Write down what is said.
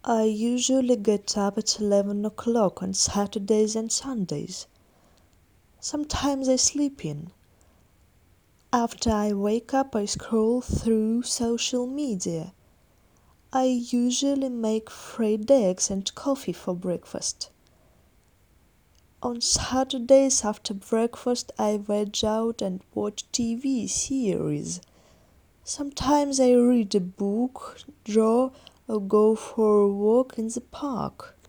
I usually get up at 11 o'clock on Saturdays and Sundays. Sometimes I sleep in. After I wake up, I scroll through social media. I usually make fried eggs and coffee for breakfast. On Saturdays after breakfast, I veg out and watch TV series. Sometimes I read a book, draw, or go for a walk in the park.